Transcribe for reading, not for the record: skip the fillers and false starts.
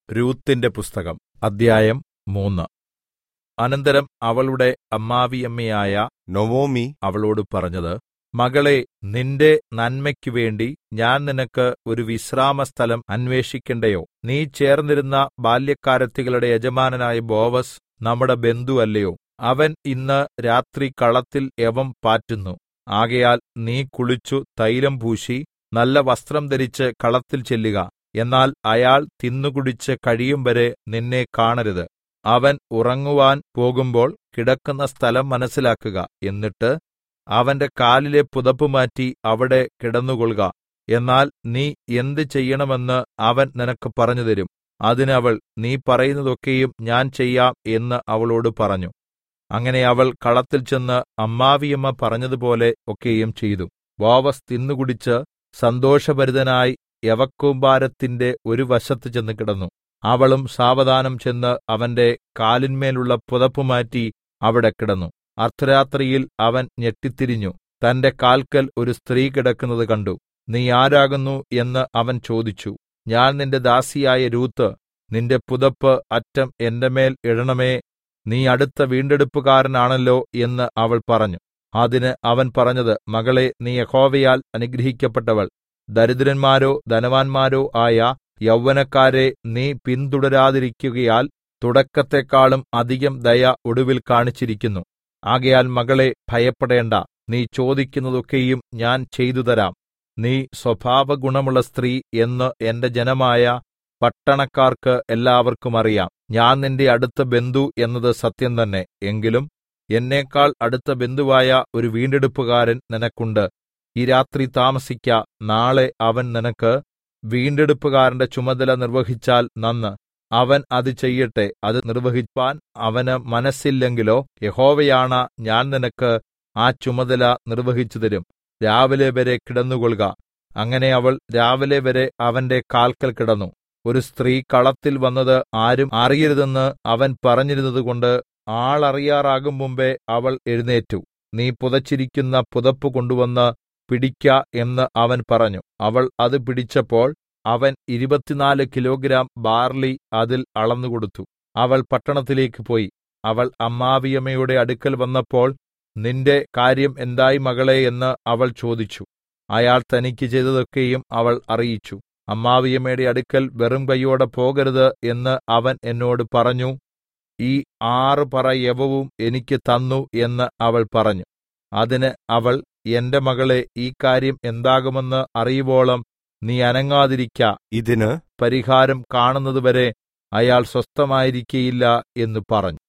രൂത്തിന്റെ പുസ്തകം അദ്ധ്യായം 3. അനന്തരം അവളുടെ അമ്മാവിയമ്മയായ നൊവൊമി അവളോട് പറഞ്ഞത്, മകളേ, നിന്റെ നന്മയ്ക്കുവേണ്ടി ഞാൻ നിനക്ക് ഒരു വിശ്രാമസ്ഥലം അന്വേഷിക്കണ്ടയോ? നീ ചേർന്നിരുന്ന ബാല്യക്കാരത്തികളുടെ യജമാനനായ ബോവസ് നമ്മുടെ ബന്ധു അല്ലയോ? അവൻ ഇന്ന് രാത്രി കളത്തിൽ യവം പാറ്റുന്നു. ആകയാൽ നീ കുളിച്ചു തൈലം പൂശി നല്ല വസ്ത്രം ധരിച്ച് കളത്തിൽ ചെല്ലുക. എന്നാൽ അയാൾ തിന്നുകുടിച്ച് കഴിയുംവരെ നിന്നെ കാണരുത്. അവൻ ഉറങ്ങുവാൻ പോകുമ്പോൾ കിടക്കുന്ന സ്ഥലം മനസ്സിലാക്കുക. എന്നിട്ട് അവന്റെ കാലിലെ പുതപ്പ് മാറ്റി അവിടെ കിടന്നുകൊൾക. എന്നാൽ നീ എന്ത് ചെയ്യണമെന്ന് അവൻ നിനക്ക് പറഞ്ഞുതരും. അതിന് അവൾ, നീ പറയുന്നതൊക്കെയും ഞാൻ ചെയ്യാം എന്ന് അവളോട് പറഞ്ഞു. അങ്ങനെ അവൾ കളത്തിൽ ചെന്ന് അമ്മാവിയമ്മ പറഞ്ഞതുപോലെ ഒക്കെയും ചെയ്തു. ബോവസ് തിന്നുകുടിച്ച് സന്തോഷഭരിതനായി യവക്കൂമ്പാരത്തിന്റെ ഒരു വശത്ത് ചെന്ന് കിടന്നു. അവളും സാവധാനം ചെന്ന് അവന്റെ കാലിന്മേലുള്ള പുതപ്പ് മാറ്റി അവിടെ കിടന്നു. അർദ്ധരാത്രിയിൽ അവൻ ഞെട്ടിത്തിരിഞ്ഞു തന്റെ കാൽക്കൽ ഒരു സ്ത്രീ കിടക്കുന്നത് കണ്ടു. നീ ആരാകുന്നു എന്ന് അവൻ ചോദിച്ചു. ഞാൻ നിന്റെ ദാസിയായ രൂത്ത്. നിന്റെ പുതപ്പ് അറ്റം എന്റെ മേൽ ഇടണമേ, നീ അടുത്ത വീണ്ടെടുപ്പുകാരനാണല്ലോ എന്ന് അവൾ പറഞ്ഞു. അതിന് അവൻ പറഞ്ഞത്, മകളേ, നീ യഹോവയാൽ അനുഗ്രഹിക്കപ്പെട്ടവൾ. ദരിദ്രന്മാരോ ധനവാന്മാരോ ആയ യൗവനക്കാരെ നീ പിന്തുടരാതിരിക്കുകയാൽ തുടക്കത്തെക്കാളും അധികം ദയ ഒടുവിൽ കാണിച്ചിരിക്കുന്നു. ആകയാൽ മകളേ, ഭയപ്പെടേണ്ട. നീ ചോദിക്കുന്നതൊക്കെയും ഞാൻ ചെയ്തുതരാം. നീ സ്വഭാവഗുണമുള്ള സ്ത്രീ എന്ന് എന്റെ ജനമായ പട്ടണക്കാർക്ക് എല്ലാവർക്കും അറിയാം. ഞാൻ നിന്റെ അടുത്ത ബന്ധു എന്നത് സത്യം തന്നെ. എങ്കിലും എന്നേക്കാൾ അടുത്ത ബന്ധുവായ ഒരു വീണ്ടെടുപ്പുകാരൻ നിനക്കുണ്ട്. ഈ രാത്രി താമസിക്ക. നാളെ അവൻ നിനക്ക് വീണ്ടെടുപ്പുകാരന്റെ ചുമതല നിർവഹിച്ചാൽ നന്ന്. അവൻ അത് ചെയ്യട്ടെ. അത് നിർവഹിപ്പാൻ അവന് മനസ്സില്ലെങ്കിലോ യഹോവയാണ ഞാൻ നിനക്ക് ആ ചുമതല നിർവഹിച്ചുതരും. രാവിലെ വരെ കിടന്നുകൊൾക. അങ്ങനെ അവൾ രാവിലെ വരെ അവന്റെ കാൽക്കൽ കിടന്നു. ഒരു സ്ത്രീ കളത്തിൽ വന്നത് ആരും അറിയരുതെന്ന് അവൻ പറഞ്ഞിരുന്നതുകൊണ്ട് ആളറിയാറാകും മുമ്പേ അവൾ എഴുന്നേറ്റു. നീ പുതച്ചിരിക്കുന്ന പുതപ്പ് കൊണ്ടുവന്ന് പിടിക്ക എന്ന് അവൻ പറഞ്ഞു. അവൾ അത് പിടിച്ചപ്പോൾ അവൻ 24 കിലോഗ്രാം ബാർലി അതിൽ അളന്നുകൊടുത്തു. അവൾ പട്ടണത്തിലേക്ക് പോയി. അവൾ അമ്മാവിയമ്മയുടെ അടുക്കൽ വന്നപ്പോൾ, നിന്റെ കാര്യം എന്തായി മകളെ എന്ന് അവൾ ചോദിച്ചു. അയാൾ തനിക്ക് ചെയ്തതൊക്കെയും അവൾ അറിയിച്ചു. അമ്മാവിയമ്മയുടെ അടുക്കൽ വെറും കൈയോടെ പോകരുത് എന്ന് അവൻ എന്നോട് പറഞ്ഞു. ഈ 6 പറ യവവും എനിക്ക് തന്നു എന്ന് അവൾ പറഞ്ഞു. അതിന് അവൾ, എന്റെ മകളെ, ഈ കാര്യം എന്താകുമെന്ന് അറിയുവോളം നീ അനങ്ങാതിരിക്ക. ഇതിന് പരിഹാരം കാണുന്നതുവരെ അയാൾ സ്വസ്ഥമായിരിക്കയില്ല എന്ന് പറഞ്ഞു.